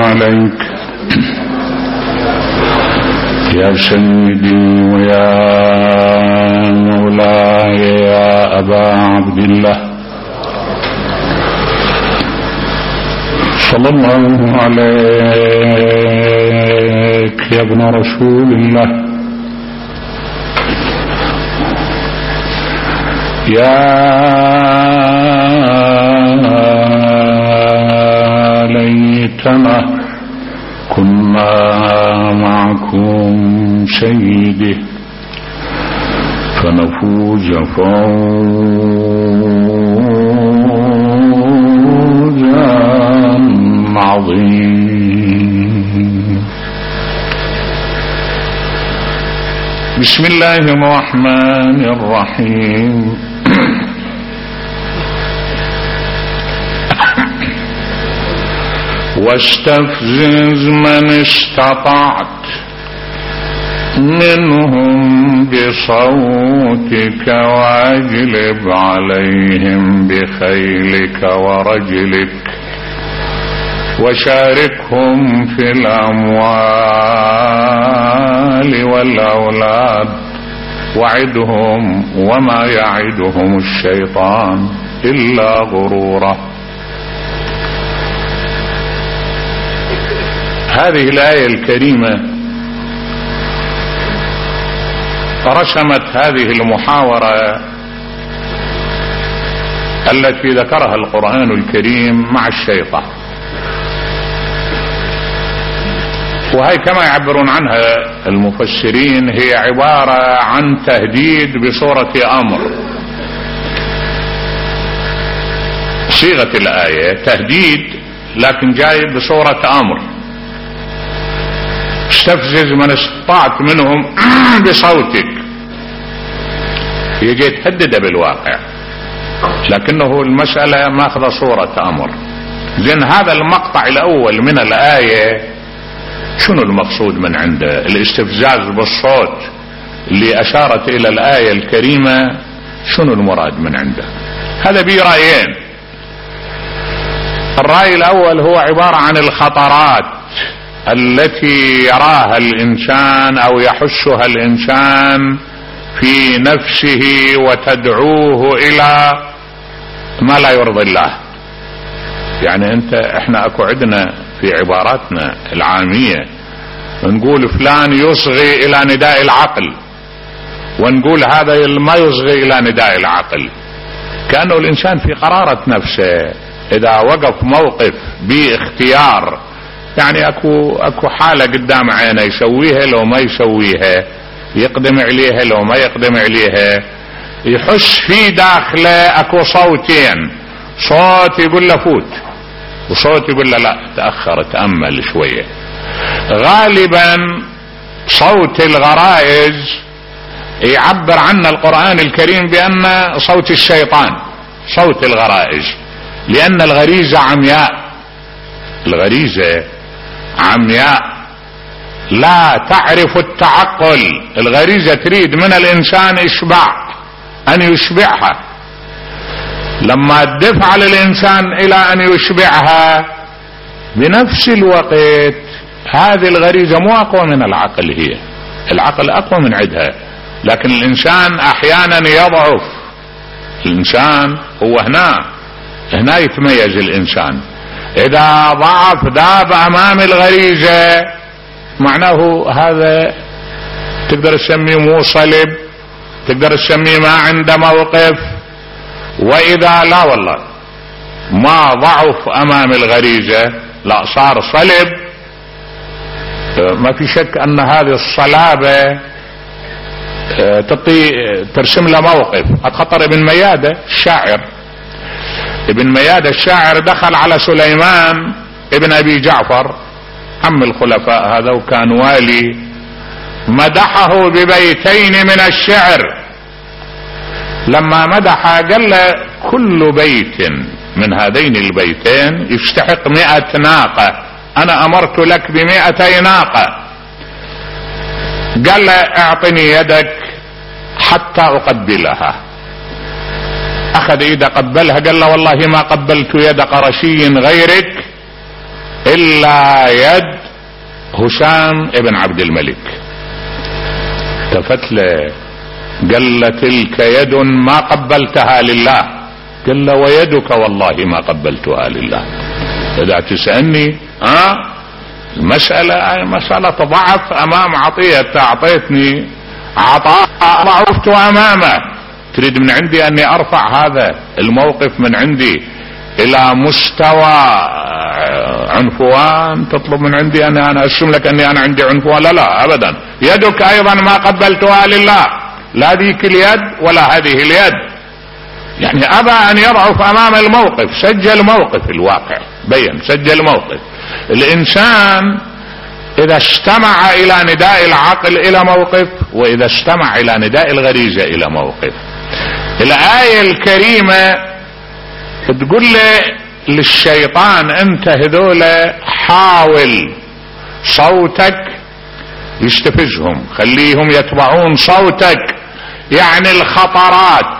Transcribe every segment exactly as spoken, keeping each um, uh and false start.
عليك يا سيدي ويا مولاي يا أبا عبد الله صلى الله عليك يا ابن رسول الله يا ليتنا كنا معكم سيدي فنفوز فوزا عظيم. بسم الله الرحمن الرحيم. واستفزز من استطعت منهم بصوتك واجلب عليهم بخيلك ورجلك وشاركهم في الأموال والأولاد وعدهم وما يعدهم الشيطان إلا غرورا. هذه الآية الكريمة رسمت هذه المحاورة التي ذكرها القرآن الكريم مع الشيطان، وهي كما يعبرون عنها المفسرين هي عبارة عن تهديد بصورة أمر. صيغة الآية تهديد لكن جاي بصورة أمر. استفزز من استطعت منهم بصوتك، يجي تهدد بالواقع لكنه المسألة ماخذة صورة أمر. زين هذا المقطع الأول من الآية شنو المقصود من عنده؟ الاستفزاز بالصوت اللي أشارت إلى الآية الكريمة شنو المراد من عنده؟ هذا بيه رأيين. الرأي الأول هو عبارة عن الخطرات التي يراها الإنسان أو يحسها الإنسان في نفسه وتدعوه إلى ما لا يرضي الله. يعني أنت إحنا أكو عندنا في عباراتنا العامية نقول فلان يصغي إلى نداء العقل، ونقول هذا ما يصغي إلى نداء العقل. كأنه الإنسان في قرارة نفسه إذا وقف موقف باختيار، يعني اكو اكو حالة قدام عينه يسويها لو ما يسويها، يقدم عليها لو ما يقدم عليها، يحس في داخله اكو صوتين، صوت يقول له فوت وصوت يقول له لا تأخر تأمل شوية. غالبا صوت الغرائز يعبر عنه القرآن الكريم بأن صوت الشيطان، صوت الغرائز، لأن الغريزة عمياء، الغريزة عمياء لا تعرف التعقل. الغريزة تريد من الإنسان إشباع، أن يشبعها. لما تدفع للإنسان إلى أن يشبعها بنفس الوقت هذه الغريزة مو أقوى من العقل، هي العقل أقوى من عدها، لكن الإنسان أحيانا يضعف. الإنسان هو هنا هنا يتميز الإنسان. إذا ضعف ذاب أمام الغريزة معناه هذا تقدر تسميه مو صلب، تقدر تسميه ما عنده موقف. وإذا لا والله ما ضعف أمام الغريزة، لا صار صلب، ما في شك أن هذه الصلابة تطي ترسم له موقف. خطر ابن ميادة الشاعر، ابن ميادة الشاعر دخل على سليمان ابن أبي جعفر عم الخلفاء هذا وكان والي، مدحه ببيتين من الشعر. لما مدح قال له كل بيت من هذين البيتين يستحق مئة ناقة، أنا أمرت لك بمئتي ناقة. قال له اعطني يدك حتى أقبلها. أخذ إيده قبلها، قال له والله ما قبلت يد قرشي غيرك الا يد هشام ابن عبد الملك. التفت له قال له تلك يد ما قبلتها لله. قال له ويدك والله ما قبلتها لله. اذا تسألني ها المسألة مسألة ضعف امام عطية، اعطيتني عطاء ضعفت امامه، تريد من عندي اني ارفع هذا الموقف من عندي الى مستوى عنفوان؟ تطلب من عندي ان انا ارسم لك اني انا عندي عنفوان؟ لا لا ابدا. يدك ايضا ما قبلتها لله، لا ذيك اليد ولا هذه اليد. يعني ابى ان يضعف امام الموقف، سجل موقف الواقع، بين سجل موقف. الانسان اذا استمع الى نداء العقل الى موقف، واذا استمع الى نداء الغريزة الى موقف. الآية الكريمة تقول له للشيطان انت هذول حاول صوتك يستفزهم، خليهم يتبعون صوتك. يعني الخطرات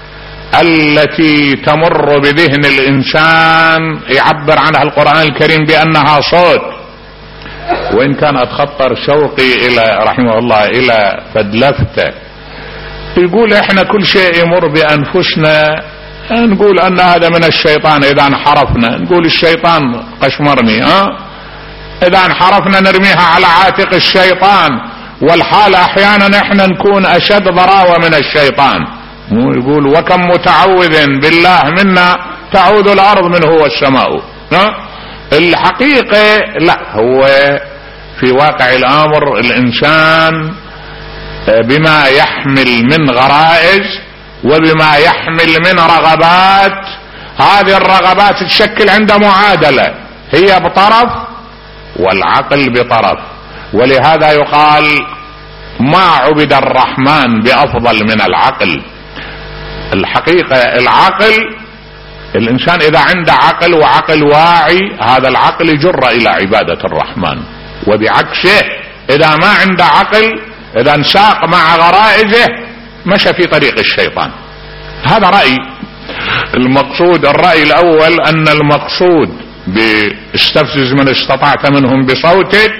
التي تمر بذهن الانسان يعبر عنها القرآن الكريم بانها صوت. وان كان اتخطر شوقي الى رحمه الله الى فدلفته، يقول احنا كل شيء يمر بانفسنا نقول ان هذا من الشيطان اذا انحرفنا، نقول الشيطان قشمرني، ها اذا انحرفنا نرميها على عاتق الشيطان، والحال احيانا احنا نكون اشد ضراوة من الشيطان. مو يقول وكم متعوذ بالله منا تعوذ الارض منه والسماء. ها الحقيقة لا، هو في واقع الامر الانسان بما يحمل من غرائز وبما يحمل من رغبات، هذه الرغبات تشكل عنده معادلة، هي بطرف والعقل بطرف. ولهذا يقال ما عبد الرحمن بأفضل من العقل. الحقيقة العقل، الإنسان إذا عنده عقل وعقل واعي، هذا العقل يجر إلى عبادة الرحمن. وبعكسه إذا ما عنده عقل، إذا انساق مع غرائزه مشى في طريق الشيطان. هذا رأي. المقصود الرأي الأول أن المقصود باستفزز من استطعت منهم بصوتك،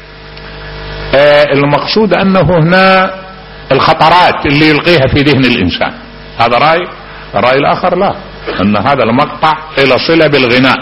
آه المقصود أنه هنا الخطرات اللي يلقيها في ذهن الإنسان. هذا رأي. الرأي الآخر لا، أن هذا المقطع إلى صلة بالغناء.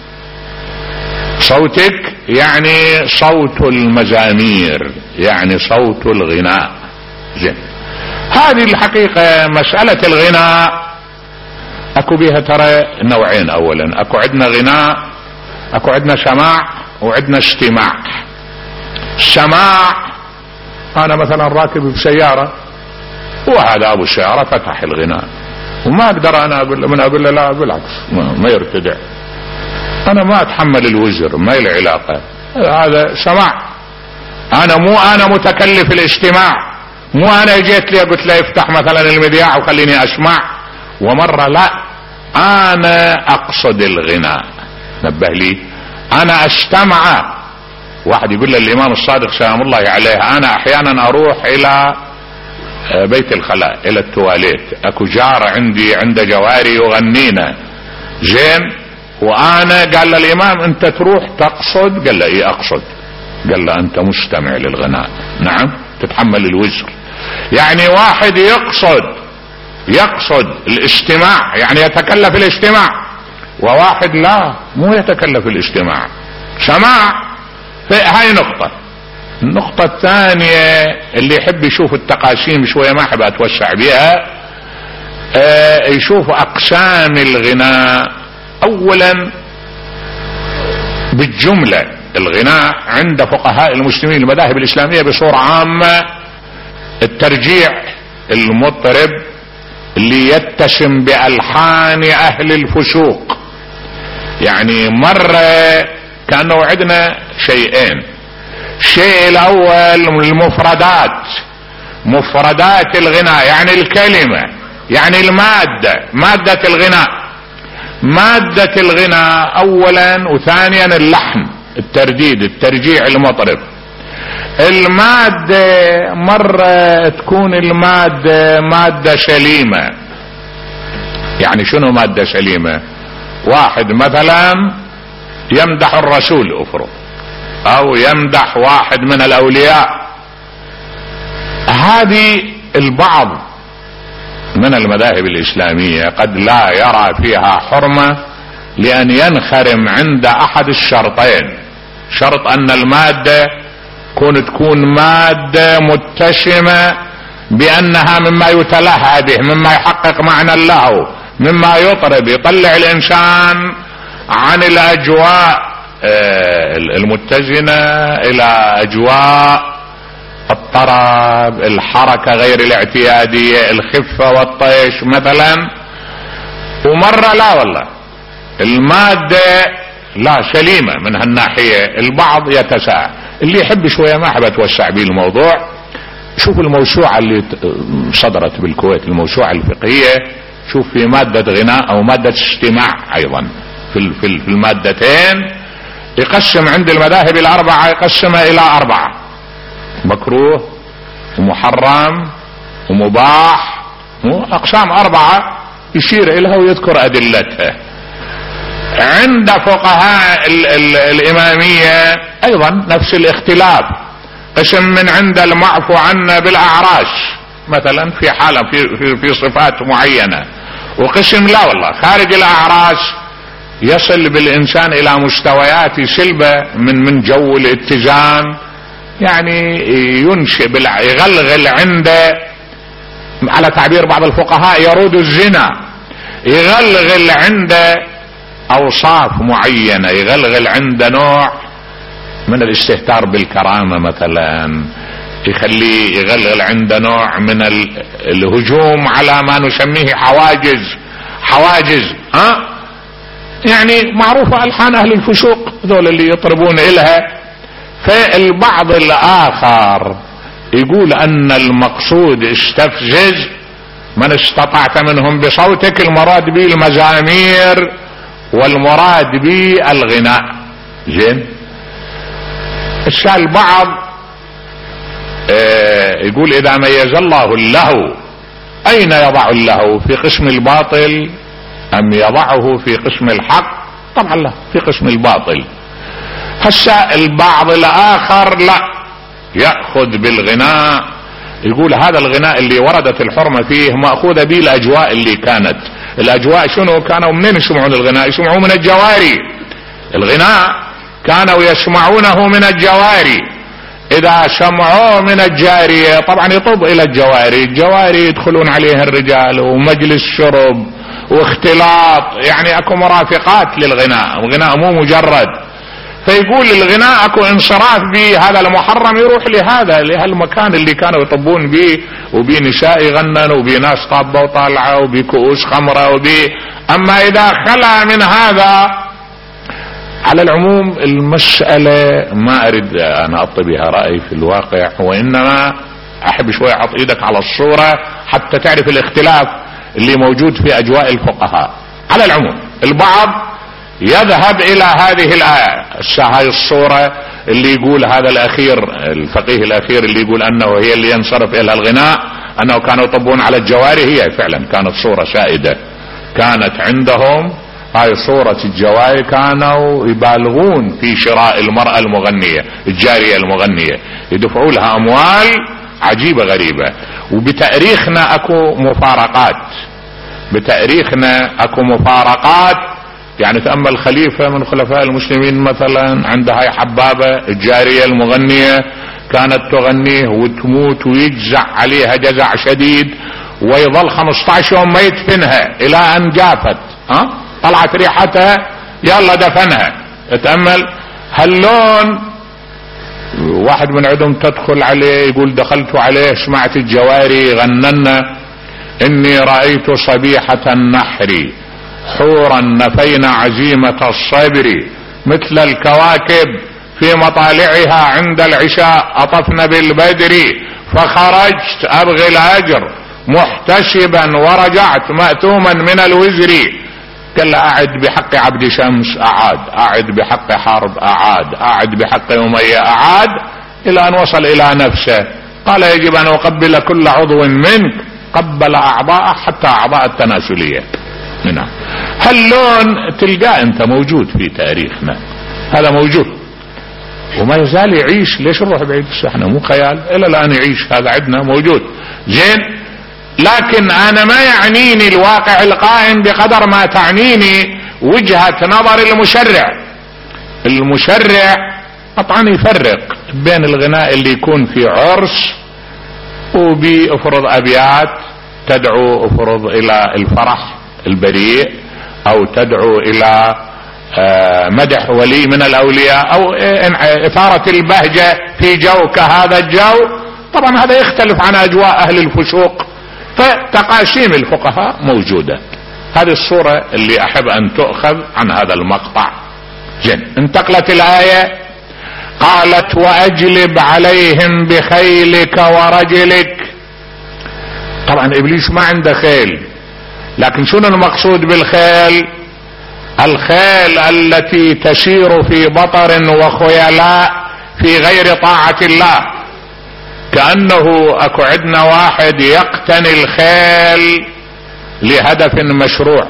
صوتك يعني صوت المزامير، يعني صوت الغناء. زين، هذه الحقيقة مسألة الغناء اكو بيها ترى نوعين. اولا اكو عندنا غناء، اكو عندنا سماع وعندنا استماع. السماع انا مثلا راكب بسيارة وهذا ابو السيارة فتح الغناء، وما اقدر انا اقول من اقول له لا بالعكس ما, ما يرتدع، انا ما اتحمل الوزر، ما له علاقة، هذا سماع. انا مو انا متكلف الاستماع، مو انا جيت لي قلت له افتح مثلا المذياع وخليني اسمع. ومرة لا، انا اقصد الغناء. نبه لي، انا استمع. واحد يقول للامام الصادق سلام الله عليه انا احيانا اروح الى بيت الخلاء الى التواليت، اكو جار عندي عنده جواري يغنينا زين، وانا قال للامام انت تروح تقصد؟ قال له ايه اقصد. قال له انت مستمع للغناء. نعم، تتحمل الوزر. يعني واحد يقصد يقصد الاستماع، يعني يتكلف الاستماع، وواحد لا، مو يتكلف الاستماع، سماع. هاي نقطة. النقطة الثانية اللي يحب يشوف التقاسيم شوية، ما احب اتوسع بها، اه يشوف اقسام الغناء. اولا بالجملة الغناء عند فقهاء المسلمين المذاهب الاسلامية بصورة عامة الترجيع المطرب اللي يتسم بألحان اهل الفسوق. يعني مرة كانوا عندنا شيئين. الشيء الاول المفردات، مفردات الغناء يعني الكلمة، يعني المادة، مادة الغناء. مادة الغناء اولا، وثانيا اللحن، الترديد، الترجيع المطرب. المادة مرة تكون المادة مادة سليمة. يعني شنو مادة سليمة؟ واحد مثلا يمدح الرسول افرض، او يمدح واحد من الاولياء، هذه البعض من المذاهب الاسلامية قد لا يرى فيها حرمة لان ينخرم عند احد الشرطين. شرط ان المادة كون تكون مادة متسمة بانها مما يتلهى به، مما يحقق معنى له، مما يطرب يطلع الانسان عن الاجواء المتزنة الى اجواء الطرب، الحركة غير الاعتيادية، الخفة والطيش مثلا. ومرة لا والله المادة لا سليمة من هالناحية، البعض يتساءل. اللي يحب شوية ما احب اتوسع به الموضوع، شوف الموسوعة اللي صدرت بالكويت، الموسوعة الفقهية، شوف في مادة غناء او مادة استماع ايضا في في المادتين، يقسم عند المذاهب الاربعة يقسمها الى اربعة: مكروه ومحرم ومباح، اقسام اربعة يشير اليها ويذكر ادلتها. عند فقهاء ال ال الامامية ايضا نفس الاختلاف، قسم من عند المعفو عنه بالاعراش مثلا في حالة في, في, في صفات معينة، وقسم لا والله خارج الاعراش يصل بالانسان الى مستويات سلبة من من جو الاتزان، يعني ينشئ يغلغل عنده على تعبير بعض الفقهاء يرود الزنا، يغلغل عنده اوصاف معينة، يغلغل عنده نوع من الاستهتار بالكرامة مثلا، يخليه يغلغل عنده نوع من الهجوم على ما نسميه حواجز حواجز ها يعني معروفة الحان اهل الفسوق ذول اللي يطربون الها. فالبعض الاخر يقول ان المقصود استفزز من استطعت منهم بصوتك، المراد به المزامير والمراد به الغناء. زين، البعض اه يقول اذا ميز الله اللهو اين يضع اللهو؟ في قسم الباطل ام يضعه في قسم الحق؟ طبعا لا، في قسم الباطل. هسا البعض الاخر لا، يأخذ بالغناء، يقول هذا الغناء اللي وردت الحرمة فيه مأخوذة به الاجواء اللي كانت. الاجواء شنو كانوا؟ منين يسمعون الغناء؟ يسمعون من الجواري. الغناء كانوا يسمعونه من الجواري، اذا سمعوه من الجارية طبعا يطب الى الجواري، الجواري يدخلون عليها الرجال ومجلس شرب واختلاط، يعني اكو مرافقات للغناء، الغناء مو مجرد. فيقول الغناء اكو انصراف به، هذا المحرم يروح لهذا لهالمكان اللي كانوا يطبون به، وبي نساء يغنن، وبي ناس طابة وطالعة، وبي كؤوس خمرة، وبي. اما اذا خلا من هذا، على العموم المسألة ما اريد انا اعطي بها رأي في الواقع، وانما احب شوية اعط ايدك على الصورة حتى تعرف الاختلاف اللي موجود في اجواء الفقهاء. على العموم البعض يذهب الى هذه الآية، هاي الصورة اللي يقول هذا الاخير الفقيه الاخير اللي يقول انه هي اللي ينصرف الى الغناء، انه كانوا يطبون على الجواري، هي فعلا كانت صورة سائدة كانت عندهم. هاي صورة الجواري، كانوا يبالغون في شراء المرأة المغنية، الجارية المغنية، يدفعوا لها اموال عجيبة غريبة. وبتاريخنا اكو مفارقات، بتاريخنا اكو مفارقات. يعني تأمل خليفة من خلفاء المسلمين مثلا عنده هاي حبابة الجارية المغنية، كانت تغنيه وتموت ويجزع عليها جزع شديد، ويظل خمسة عشر يوم ما يدفنها الى ان جافت، ها طلعت ريحتها يلا دفنها. تأمل هاللون. واحد من عندهم تدخل عليه يقول دخلت عليه سمعت الجواري غننا اني رأيت صبيحة النحر حورا نفينا عزيمة الصبر مثل الكواكب في مطالعها عند العشاء أطفن بالبدر فخرجت أبغي الأجر محتسبا ورجعت مأتوما من الوزر. قال أعد بحق عبد شمس أعاد، أعد بحق حرب أعاد، أعد بحق أمية أعاد، إلى أن وصل إلى نفسه. قال يجب أن أقبل كل عضو منك، قبل أعضاء حتى أعضاء التناسلية. نعم، هاللون تلقاه أنت موجود في تاريخنا. هذا موجود وما يزال يعيش. ليش نروح بعيد؟ احنا مو خيال، الى الان يعيش، هذا عندنا موجود. زين، لكن انا ما يعنيني الواقع القائم بقدر ما تعنيني وجهة نظر المشرع. المشرع طبعا يفرق بين الغناء اللي يكون في عرس وبيفرض ابيات تدعو افرض الى الفرح البريء، او تدعو الى مدح ولي من الاولياء، او اثارة البهجة في جو كهذا الجو. طبعا هذا يختلف عن اجواء اهل الفسوق، فتقاسيم الفقهاء موجودة. هذه الصورة اللي احب ان تؤخذ عن هذا المقطع. زين، انتقلت الآية قالت واجلب عليهم بخيلك ورجلك. طبعا ابليس ما عنده خيل، لكن شنو المقصود بالخيل؟ الخيل التي تسير في بطر وخيلاء في غير طاعة الله. كأنه اكو عندنا واحد يقتني الخيل لهدف مشروع،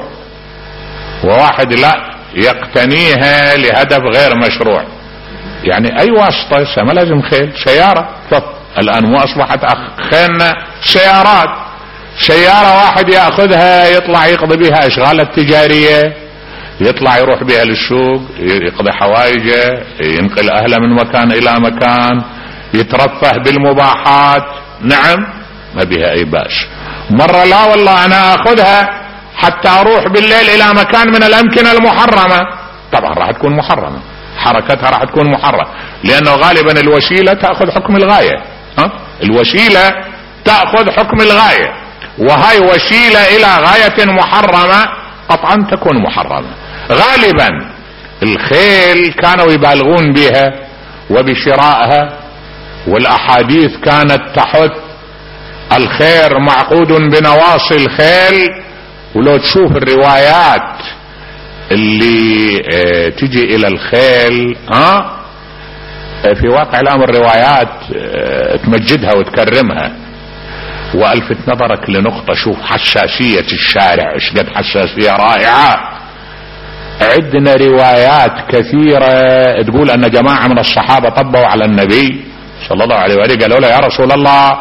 وواحد لا يقتنيها لهدف غير مشروع. يعني اي واسطة، ما لازم خيل، سيارة. الان مو اصبحت خيلنا سيارات. سيارة واحد يأخذها يطلع يقضي بها اشغاله التجارية، يطلع يروح بها للسوق، يقضي حوائجه، ينقل اهله من مكان الى مكان، يترفه بالمباحات. نعم، ما بها اي باس. مرة لا والله انا اخذها حتى اروح بالليل الى مكان من الامكنة المحرمة. طبعا راح تكون محرمة، حركتها راح تكون محرمة، لانه غالبا الوسيلة تأخذ حكم الغاية. ها؟ الوسيلة تأخذ حكم الغاية، وهاي وسيلة الى غاية محرمة قطعا تكون محرمة. غالبا الخيل كانوا يبالغون بها وبشرائها، والاحاديث كانت تحث الخير معقود بنواصي الخيل. ولو تشوف الروايات اللي اه تجي الى الخيل، ها اه في واقع الامر روايات اه تمجدها وتكرمها. والفت نظرك لنقطة، شوف حساسية الشارع، ايش قد حساسية رائعة. عندنا روايات كثيرة تقول ان جماعة من الصحابة طبوا على النبي صلى الله عليه وآله، قالوا له يا رسول الله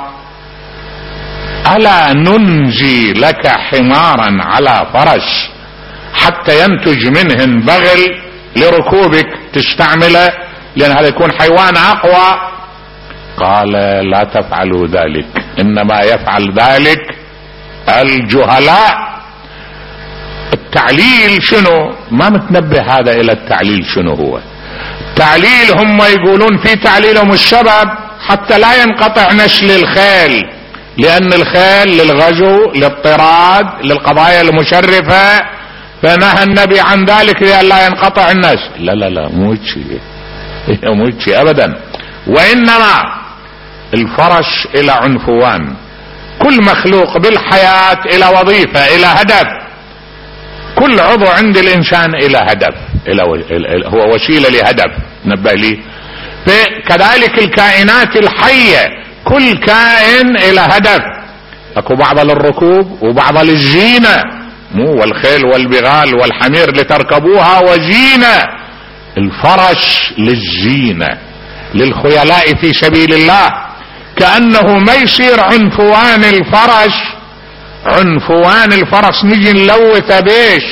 ألا ننجي لك حمارا على فرس حتى ينتج منهن بغل لركوبك تستعمله، لأن هذا يكون حيوان أقوى. قال لا تفعلوا ذلك، إنما يفعل ذلك الجهلاء. التعليل شنو؟ ما متنبه هذا إلى التعليل شنو هو. التعليل هم يقولون في تعليلهم السبب حتى لا ينقطع نسل الخيل، لأن الخيل للغزو للطراد للقضايا المشرفة، فنهى النبي عن ذلك لأن لا ينقطع النسل. لا لا لا مو شيء، مو شيء أبدا. وإنما الفرس إلى عنفوان، كل مخلوق بالحياة إلى وظيفة إلى هدف، كل عضو عند الإنسان إلى هدف، إلى هو وسيلة لهدف. نبه لي. فكذلك الكائنات الحية كل كائن إلى هدف. اكو بعض للركوب وبعض للزينة، مو والخيل والبغال والحمير لتركبوها وزينة. الفرس للزينة للخيلاء في سبيل الله. كأنه ما يصير عنفوان الفرس، عنفوان الفرس نجي نلوثه بيش؟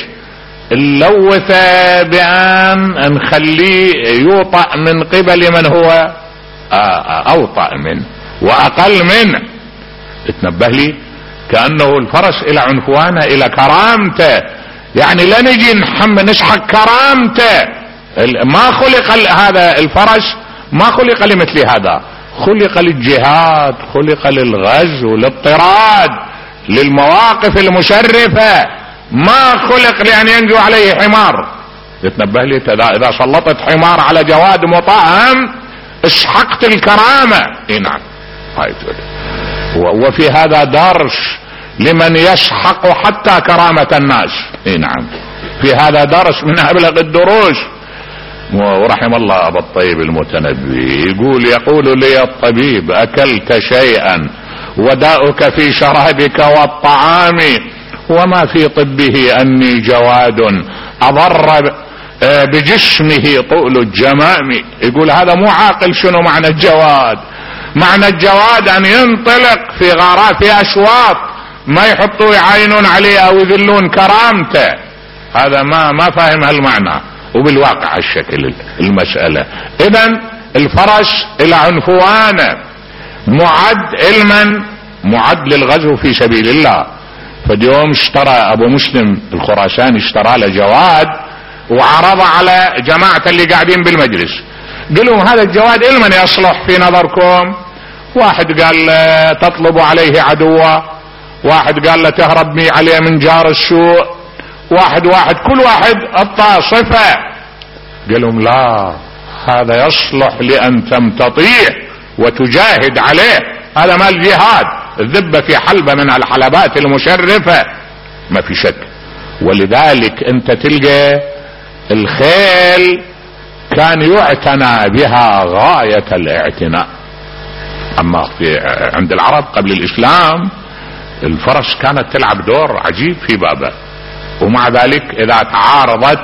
نلوثه بأن نخليه يوطأ من قبل من هو أوطأ منه وأقل منه. اتنبه لي. كأنه الفرس إلى عنفوانه إلى كرامته، يعني لا نجي نحمل نسحق كرامته. ما خلق هذا الفرس، ما خلق لمثل هذا، خلق للجهاد، خلق للغزو للطراد للمواقف المشرفة، ما خلق لأن ينجو عليه حمار. يتنبه لي. إذا سلطت حمار على جواد مطعم اسحقت الكرامة. اي نعم. وفي هذا درس لمن يسحق حتى كرامة الناس. اي نعم، في هذا درس من أبلغ الدروس. ورحم الله أبا الطيب المتنبي يقول يقول لي الطبيب أكلت شيئا وداؤك في شرابك والطعام، وما في طبه أني جواد أضر بجسمه طول الجمام. يقول هذا مو عاقل. شنو معنى الجواد؟ معنى الجواد ان ينطلق في غارات في اشواط ما يحطوا يعاينون عليه او يذلون كرامته. هذا ما ما فاهم هالمعنى، وبالواقع الشكل المسألة. اذا الفرس الى عنفوانه معد علما، معد للغزو في سبيل الله. فاليوم اشترى ابو مسلم الخراساني اشترى له جواد وعرض على جماعة اللي قاعدين بالمجلس، قال لهم هذا الجواد علما يصلح في نظركم؟ واحد قال تطلب عليه عدوا، واحد قال له تهرب بي عليه من جار السوء، واحد واحد كل واحد اعطى صفة. قال لهم لا، هذا يصلح لأن تمتطيه وتجاهد عليه، هذا مال جهاد، الذبة في حلبة من الحلبات المشرفة ما في شك. ولذلك انت تلقى الخيل كان يعتنى بها غاية الاعتناء. اما في عند العرب قبل الاسلام الفرس كانت تلعب دور عجيب في بابه، ومع ذلك اذا تعارضت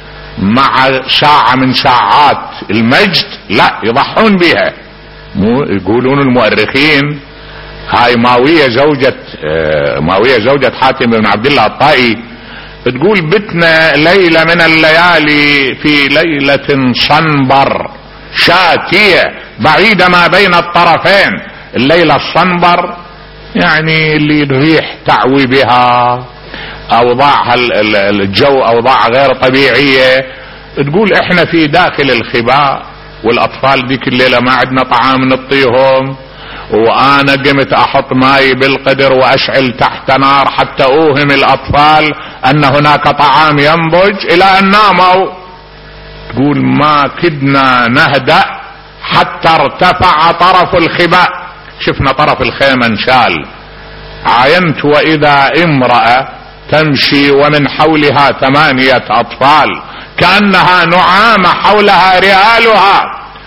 مع ساعة من ساعات المجد لا يضحون بها. مو يقولون المؤرخين هاي ماوية زوجة ماوية زوجة حاتم بن عبد الله الطائي تقول بتنا ليلة من الليالي في ليلة صنبر شاتية بعيدة ما بين الطرفين. الليلة الصنبر يعني اللي الريح تعوي بها، اوضاعها الجو اوضاع غير طبيعية. تقول احنا في داخل الخباء والاطفال ذيك الليلة ما عندنا طعام نعطيهم، وانا قمت احط ماي بالقدر واشعل تحت نار حتى اوهم الاطفال ان هناك طعام ينضج الى ان ناموا. تقول ما كدنا نهدأ حتى ارتفع طرف الخباء، شفنا طرف الخيمة انشال. عاينت واذا امرأة تمشي ومن حولها ثمانية اطفال كأنها نعامة حولها رئالها.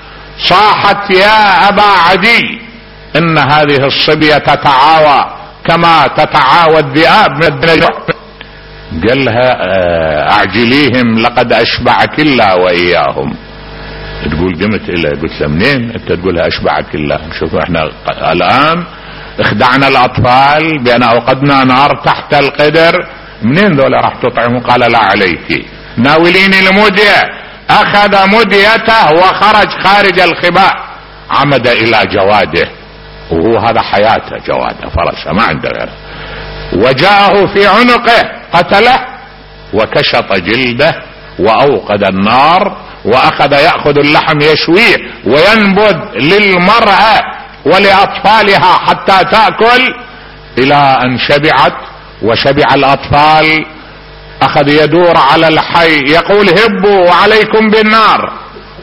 صاحت يا ابا عدي ان هذه الصبية تتعاوى كما تتعاوى الذئاب من الدنيا. قال لها اعجليهم لقد اشبعك الله واياهم. تقول قمت الى قلت له منين انت تقولها اشبعك الله؟ شوفوا احنا الان اخدعنا الاطفال بان اوقدنا نار تحت القدر، منين ذولا راح تطعموا؟ قال لا عليك، ناوليني المدية. اخذ مديته وخرج خارج الخباء، عمد الى جواده، وهو هذا حياته جواده فرسه ما عنده غيره، وجاءه في عنقه قتله وكشط جلده واوقد النار واخذ يأخذ اللحم يشويه وينبذ للمرأة ولأطفالها حتى تأكل الى ان شبعت وشبع الاطفال. اخذ يدور على الحي يقول هبوا عليكم بالنار،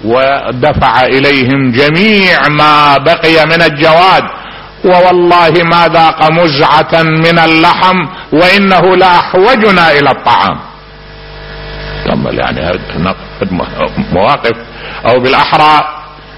ودفع اليهم جميع ما بقي من الجواد، ووالله ما ذاق مزعة من اللحم وانه لاحوجنا الى الطعام. كمل يعني مواقف او بالاحرى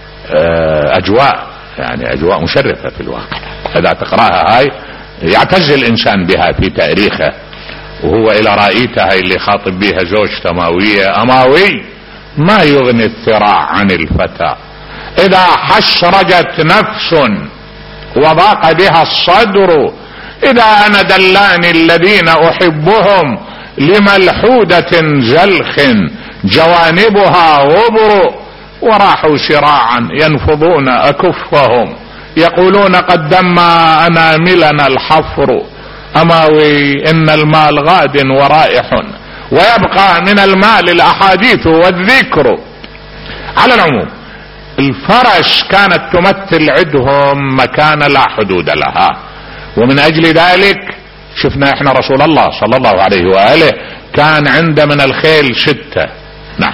اجواء، يعني اجواء مشرفة في الواقع اذا تقرأها هاي يعتز الانسان بها في تاريخه. وهو الى رأيتها اللي خاطب بها زوجته ماوية، اماوي ما يغني الثراء عن الفتى اذا حشرجت نفس وضاق بها الصدر، اذا انا دلاني الذين احبهم لملحودة زلخ جوانبها غبر، وراحوا سراعا ينفضون اكفهم يقولون قد دم اناملنا الحفر. اماوي ان المال غاد ورائح ويبقى من المال الاحاديث والذكر. على العموم الفرس كانت تمثل عندهم مكان لا حدود لها، ومن اجل ذلك شفنا احنا رسول الله صلى الله عليه وآله كان عنده من الخيل ستة، نعم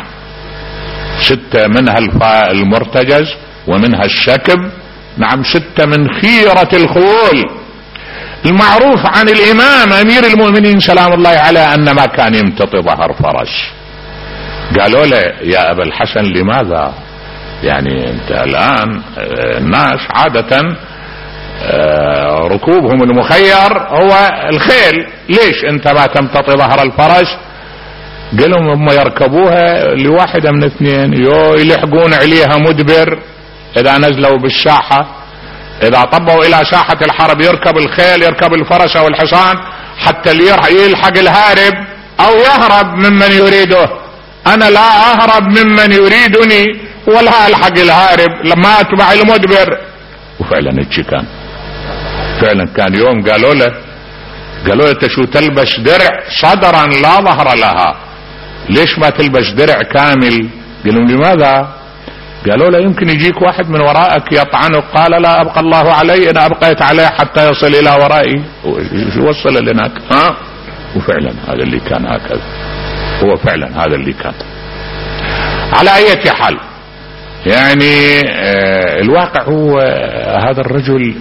ستة، منها الفاء المرتجز ومنها الشكب، نعم ستة من خيرة الخيول. المعروف عن الامام امير المؤمنين سلام الله عليه ان ما كان يمتطي ظهر فرس. قالوا له يا ابا الحسن لماذا؟ يعني انت الان الناس عادة ركوبهم المخير هو الخيل، ليش انت ما تمتطي ظهر الفرس؟ قالوا هم يركبوها لواحدة من اثنين، يو يلحقون عليها مدبر اذا نزلوا بالساحة، اذا طبوا الى ساحة الحرب يركب الخيل، يركب الفرس او الحصان حتى يلحق الهارب او يهرب ممن يريده. انا لا اهرب ممن يريدني ولا الحق الهارب لما اتبع المدبر. وفعلا اتشي كان، فعلا كان يوم قالوا له قالوا له انت شو تلبس درع صدرا لا ظهر لها، ليش ما تلبس درع كامل؟ قالوا لماذا؟ قالوا له يمكن يجيك واحد من وراءك يطعنك. قال لا ابقى الله علي، انا ابقيت عليه حتى يصل الى ورائي. شو وصل لهناك؟ ها؟ وفعلا هذا اللي كان هكذا، هو فعلا هذا اللي كان. على اي حال يعني آه الواقع هو آه هذا الرجل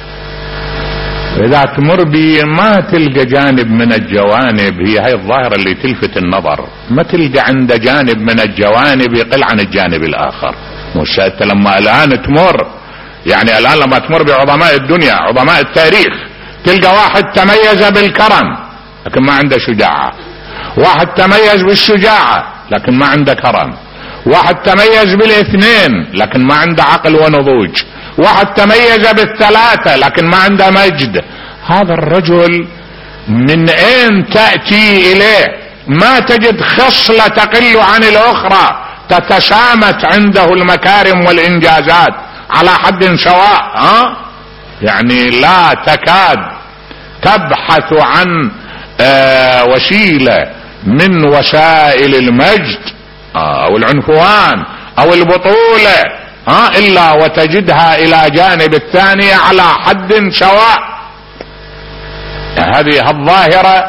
اذا تمر بي ما تلقى جانب من الجوانب، هي هاي الظاهرة اللي تلفت النظر، ما تلقى عند جانب من الجوانب يقل عن الجانب الاخر. مش انت لما الان تمر، يعني الان لما تمر بعظماء الدنيا عظماء التاريخ تلقى واحد تميز بالكرم لكن ما عنده شجاعة، واحد تميز بالشجاعة لكن ما عنده كرم، واحد تميز بالاثنين لكن ما عنده عقل ونضوج، واحد تميز بالثلاثة لكن ما عنده مجد. هذا الرجل من اين تأتي اليه؟ ما تجد خصلة تقل عن الاخرى، تتسامت عنده المكارم والانجازات على حد سواء. ها يعني لا تكاد تبحث عن آه وسيلة من وسائل المجد آه او العنفوان او البطولة ها الا وتجدها الى جانب الثانية على حد سواء. هذه الظاهرة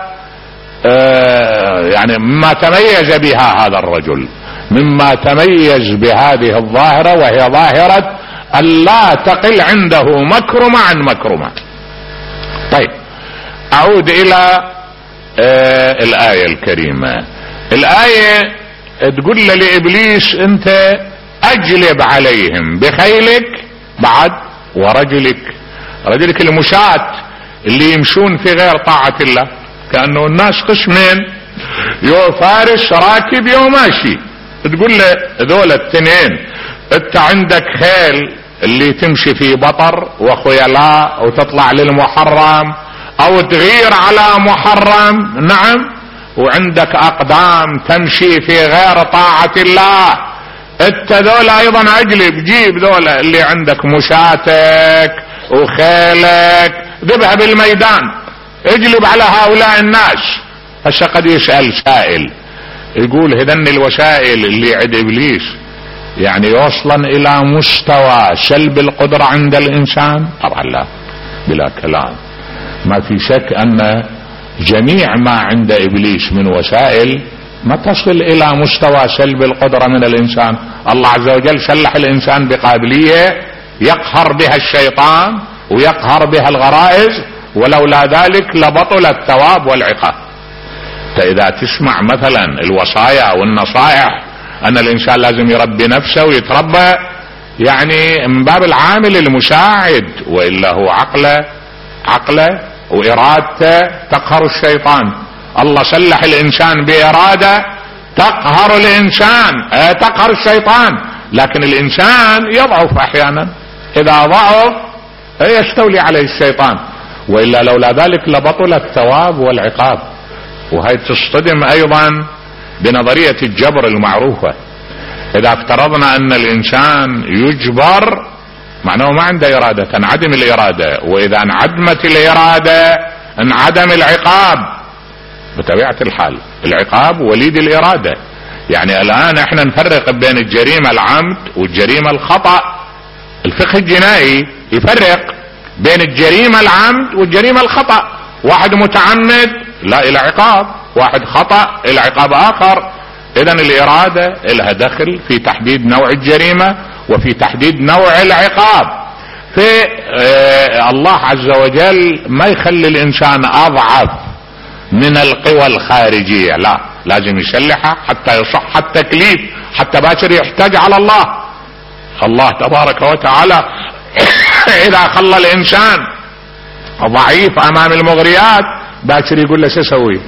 آه يعني مما تميز بها هذا الرجل، مما تميز بهذه الظاهرة، وهي ظاهرة ألا تقل عنده مكرمة عن مكرمة. طيب اعود الى آه الآية الكريمة. الآية تقول لإبليس انت اجلب عليهم بخيلك بعد ورجلك، رجلك المشاة اللي يمشون في غير طاعة الله، كأنه الناس قسمين، يو فارس راكب يو ماشي. تقول له ذولا التنين انت عندك خيل اللي تمشي في بطر وخيلاء وتطلع للمحرم او تغير على محرم، نعم، وعندك اقدام تمشي في غير طاعة الله. انت ذولا ايضا اجلب، جيب ذولا اللي عندك مشاتك وخيلك ذبها بالميدان، اجلب على هؤلاء الناس. هسه قد يسأل سائل يقول هذن الوسائل اللي عند ابليس يعني يوصلا الى مستوى سلب القدرة عند الانسان؟ طبعا لا، بلا كلام. ما في شك ان جميع ما عند ابليس من وسائل ما تصل الى مستوى سلب القدرة من الانسان. الله عز وجل سلح الانسان بقابلية يقهر بها الشيطان ويقهر بها الغرائز، ولولا ذلك لبطل الثواب والعقاب. فاذا تسمع مثلا الوصايا والنصائح ان الانسان لازم يربي نفسه ويتربى، يعني من باب العامل المساعد، والا هو عقله عقله وارادته تقهر الشيطان. الله سلح الانسان بارادة تقهر الانسان اه تقهر الشيطان، لكن الانسان يضعف احيانا، اذا ضعف يستولي عليه الشيطان، والا لولا ذلك لبطل الثواب والعقاب. وهي تصطدم ايضا بنظرية الجبر المعروفة. اذا افترضنا ان الانسان يجبر معناه ما عنده ارادة، تنعدم الارادة، واذا انعدمت الارادة انعدم العقاب. بطبيعة الحال العقاب وليد الارادة. يعني الان احنا نفرق بين الجريمة العمد والجريمة الخطأ. الفقه الجنائي يفرق بين الجريمة العمد والجريمة الخطأ. واحد متعمد لا الى عقاب، واحد خطأ الى عقاب اخر. اذن الارادة لها دخل في تحديد نوع الجريمة وفي تحديد نوع العقاب. في آه الله عز وجل ما يخلي الانسان اضعف من القوى الخارجية، لا، لازم يسلحها حتى يصح التكليف، حتى باكر يحتاج على الله. الله تبارك وتعالى اذا خلى الانسان ضعيف امام المغريات باكر يقول له شو اسوي؟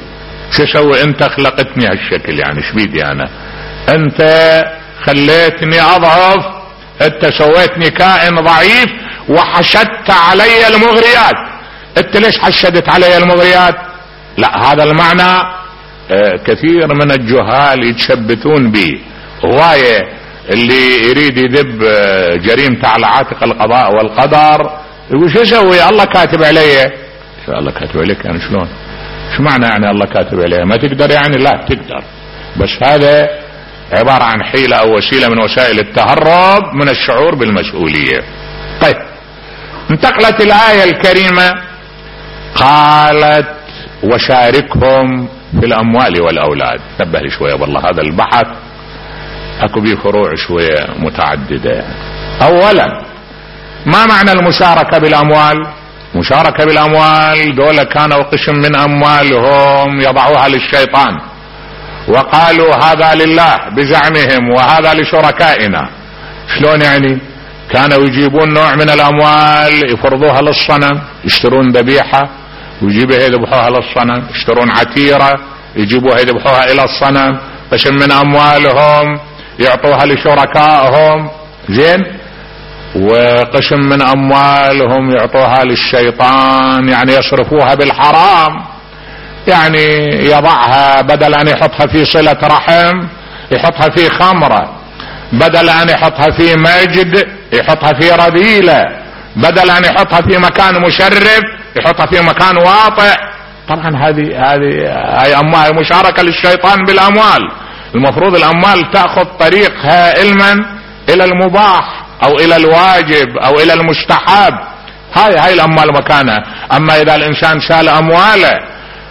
شو اسوي انت خلقتني هالشكل؟ يعني ايش بيدي انا؟ انت خليتني اضعف، انت سويتني كائن ضعيف وحشدت علي المغريات. انت ليش حشدت علي المغريات؟ لا، هذا المعنى اه كثير من الجهال يتشبثون به. هواية اللي يريد يذب جريمته على عاتق القضاء والقدر يقول شو اسوي؟ الله كاتب علي. شو الله كاتب عليك يعني؟ شلون؟ شو معنى يعني الله كاتب عليه؟ ما تقدر يعني؟ لا تقدر، بس هذا عبارة عن حيلة او وسيلة من وسائل التهرب من الشعور بالمسؤولية. طيب، انتقلت الآية الكريمة قالت وشاركهم في الاموال والاولاد. نبه لي شوية والله، هذا البحث اكو بيه فروع شوية متعددة. اولا، ما معنى المشاركة بالاموال؟ مشاركة بالاموال دول كانوا قسم من اموالهم يضعوها للشيطان وقالوا هذا لله بزعمهم وهذا لشركائنا. شلون يعني؟ كانوا يجيبون نوع من الاموال يفرضوها للصنم، يشترون ذبيحة ويجيبوها يذبحوها للصنم، يشترون عتيرة يجيبوها يذبحوها الى الصنم، قسم من اموالهم يعطوها لشركائهم، زين، وقسم من اموالهم يعطوها للشيطان، يعني يصرفوها بالحرام، يعني يضعها بدل ان يحطها في صلة رحم يحطها في خمرة، بدل ان يحطها في مجد يحطها في رذيلة، بدل ان يحطها في مكان مشرف يحطها في مكان واطئ. طبعا هذه هذه هاي اموال مشاركة للشيطان بالاموال. المفروض الاموال تأخذ طريقها علما الى المباح او الى الواجب او الى المستحب. هاي هاي الاموال مكانها. اما اذا الانسان شال امواله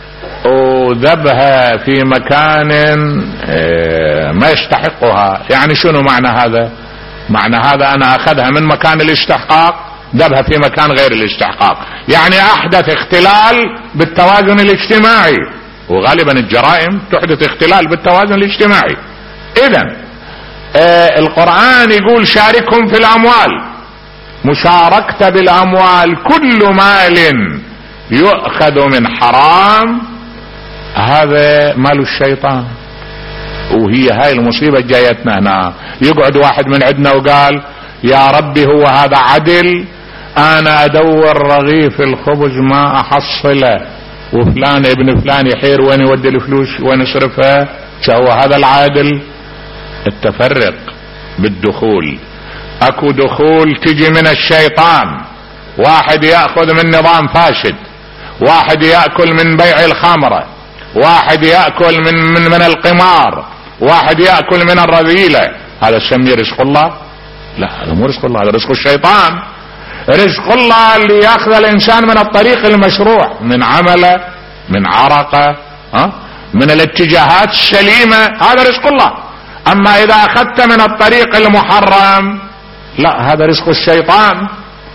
وذبها في مكان ما يستحقها، يعني شنو معنى هذا؟ معنى هذا انا اخذها من مكان الاستحقاق ذبها في مكان غير الاستحقاق، يعني احدث اختلال بالتوازن الاجتماعي، وغالبا الجرائم تحدث اختلال بالتوازن الاجتماعي. اذا آه القرآن يقول شاركهم في الاموال. مشاركة بالاموال كل مال يؤخذ من حرام هذا مال الشيطان. وهي هاي المصيبة جايتنا هنا. يقعد واحد من عندنا وقال يا ربي هو هذا عدل؟ انا ادور رغيف الخبز ما احصله، وفلان ابن فلان يحير وين يودي الفلوس وين يصرفها؟ شو هذا العادل؟ التفرق بالدخول. اكو دخول تجي من الشيطان، واحد يأخذ من نظام فاسد، واحد يأكل من بيع الخمرة، واحد يأكل من, من, من القمار، واحد يأكل من الرذيلة. هذا سمي رزق الله؟ لا، هذا مو رزق الله، هذا رزق الشيطان. رزق الله اللي يأخذ الانسان من الطريق المشروع، من عمله، من عرقه، ها؟ من الاتجاهات السليمة، هذا رزق الله. اما اذا اخذت من الطريق المحرم لا، هذا رزق الشيطان،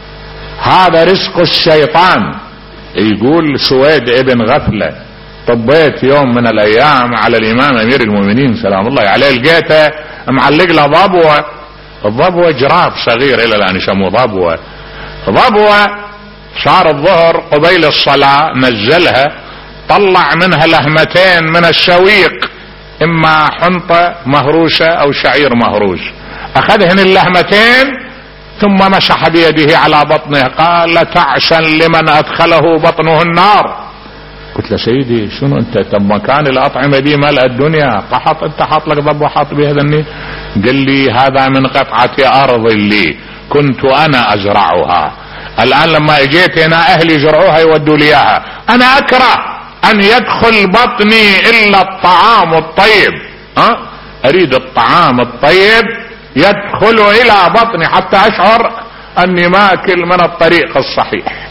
هذا رزق الشيطان. يقول سويد ابن غفلة، طبيت يوم من الايام على الامام امير المؤمنين سلام الله عليه، لقيته معلق له ضبوة، الضبوة جراب صغير الى الان يسموه ضبوة. ضبوة صار الظهر قبيل الصلاة نزلها، طلع منها لهمتين من الشويق، اما حنطة مهروسة او شعير مهروس، اخذهن اللهمتين ثم مسح بيده على بطنه، قال تعسا لمن ادخله بطنه النار. قلت له سيدي شنو انت؟ طب مكان الاطعمة دي ملأ الدنيا، قحط انت حاط لك ضب وحاط بهذا الني؟ قال لي هذا من قطعة ارض لي كنت انا ازرعها، الان لما اجيت هنا اهلي زرعوها يودوا لي اياها، انا اكره ان يدخل بطني الا الطعام الطيب، ها؟ اريد الطعام الطيب يدخل الى بطني حتى اشعر اني ماكل من الطريق الصحيح.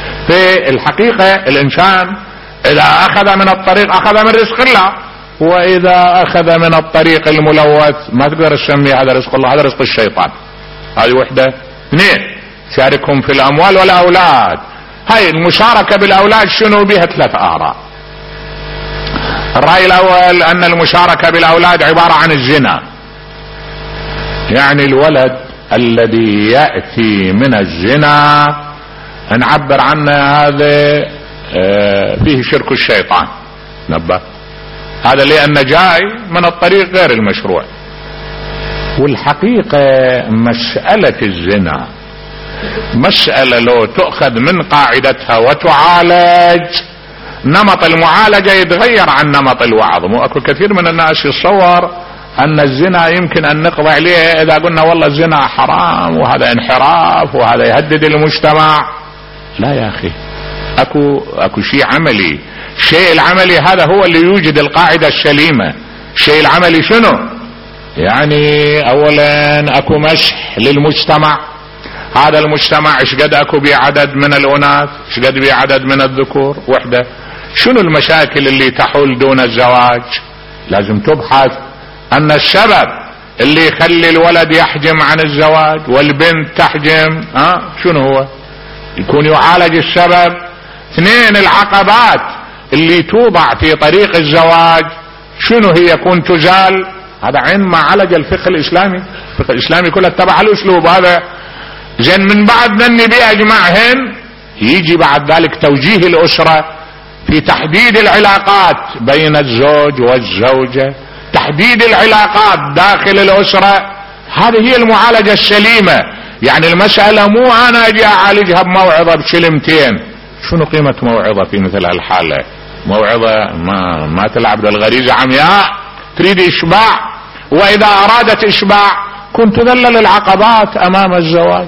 في الحقيقة الانسان اذا اخذ من الطريق اخذ من رزق الله، واذا اخذ من الطريق الملوث ما تقدر تسمي هذا رزق الله، هذا رزق الشيطان. هذه وحدة. اثنين، شاركهم في الاموال والاولاد. هاي المشاركة بالاولاد شنو بها؟ ثلاث اراء. الرأي الاول ان المشاركة بالاولاد عبارة عن الزنا، يعني الولد الذي يأتي من الزنا نعبر عنه هذا فيه شرك الشيطان. نبه هذا لأن جاي من الطريق غير المشروع. والحقيقة مسألة الزنا مسألة لو تؤخذ من قاعدتها وتعالج، نمط المعالجة يتغير عن نمط الوعظ. مو اكو كثير من الناس يتصور ان الزنا يمكن ان نقضي عليه اذا قلنا والله الزنا حرام وهذا انحراف وهذا يهدد المجتمع. لا يا اخي، اكو اكو شيء عملي. الشيء العملي هذا هو اللي يوجد القاعدة السليمة. الشيء العملي شنو؟ يعني اولا اكو مسح للمجتمع. هذا المجتمع ايش قد اكو بعدد من الاناث، ايش قد بعدد من الذكور، وحده. شنو المشاكل اللي تحول دون الزواج؟ لازم تبحث ان السبب اللي يخلي الولد يحجم عن الزواج والبنت تحجم ها شنو هو؟ يكون يعالج السبب. اثنين، العقبات اللي توضع في طريق الزواج شنو هي؟ يكون تزال. هذا عين ما عالج الفقه الاسلامي. الفقه الاسلامي كله اتبع الاسلوب هذا. زين من بعد نني بأجمعهن يجي بعد ذلك توجيه الأسرة في تحديد العلاقات بين الزوج والزوجة، تحديد العلاقات داخل الأسرة. هذه هي المعالجة السليمة. يعني المسألة مو أنا أجي أعالجها بموعظة بكلمتين. شنو قيمة موعظة في مثل هالحالة؟ موعظة ما, ما تلعب بالغريزة عمياء، تريد إشباع، وإذا أرادت إشباع كنت تذلل العقبات أمام الزواج.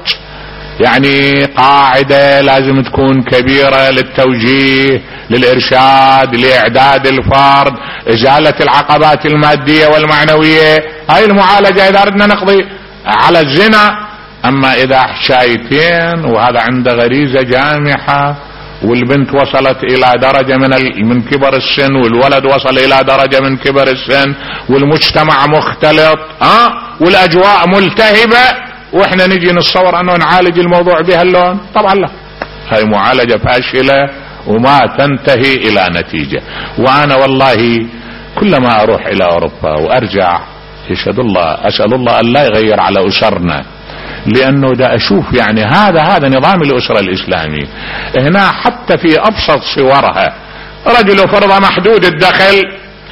يعني قاعدة لازم تكون كبيرة للتوجيه، للإرشاد، لإعداد الفرد، إزالة العقبات المادية والمعنوية. هاي المعالجة إذا أردنا نقضي على الزنا. أما إذا شايفين وهذا عنده غريزة جامحة والبنت وصلت إلى درجة من من كبر السن والولد وصل إلى درجة من كبر السن والمجتمع مختلط ها والأجواء ملتهبة، واحنا نجي نتصور انه نعالج الموضوع بهاللون، طبعا لا. هاي معالجة فاشلة وما تنتهي الى نتيجة. وانا والله كلما اروح الى اوروبا وارجع يشهد الله اسأل الله ان لا يغير على اسرنا، لانه دا اشوف يعني هذا هذا نظام الاسرة الاسلامي. هنا حتى في ابسط صورها رجل فرض محدود الدخل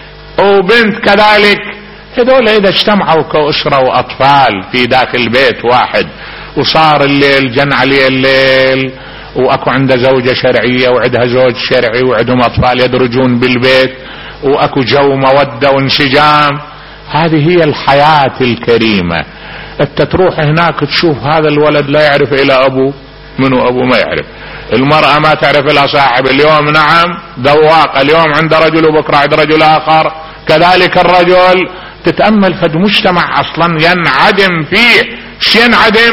وبنت كذلك، هذول اذا اجتمعوا كأسرة واطفال في داخل بيت واحد وصار الليل جن عليه الليل واكو عنده زوجة شرعية وعندها زوج شرعي وعندهم اطفال يدرجون بالبيت واكو جو مودة وانسجام، هذه هي الحياة الكريمة. انت تروح هناك تشوف هذا الولد لا يعرف الى ابوه، منو ابوه ما يعرف، المرأة ما تعرف الى صاحب، اليوم نعم ذواق، اليوم عند رجل وبكرة عند رجل اخر، كذلك الرجل. تتأمل فد مجتمع اصلا ينعدم فيه ش ينعدم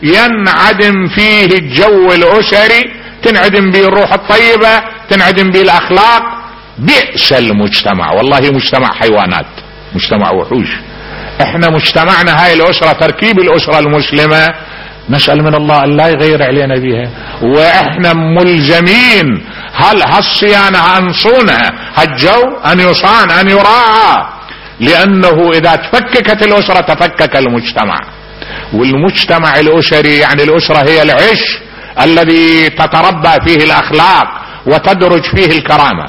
ينعدم فيه الجو الاسري، تنعدم به الروح الطيبة، تنعدم به الاخلاق. بئس المجتمع، والله مجتمع حيوانات، مجتمع وحوش. احنا مجتمعنا هاي الاسرة، تركيب الاسرة المسلمة، نسأل من الله ان لا يغير علينا بها، واحنا ملزمين هل هالصيانة هنصونها، هالجو ان يصان ان يراعى، لانه اذا تفككت الاسرة تفكك المجتمع. والمجتمع الاسري يعني الاسرة هي العش الذي تتربى فيه الاخلاق وتدرج فيه الكرامة.